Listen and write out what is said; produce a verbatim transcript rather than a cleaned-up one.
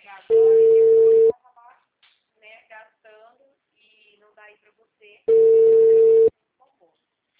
agora e depois vai acabar, né, gastando e não dá aí pra você.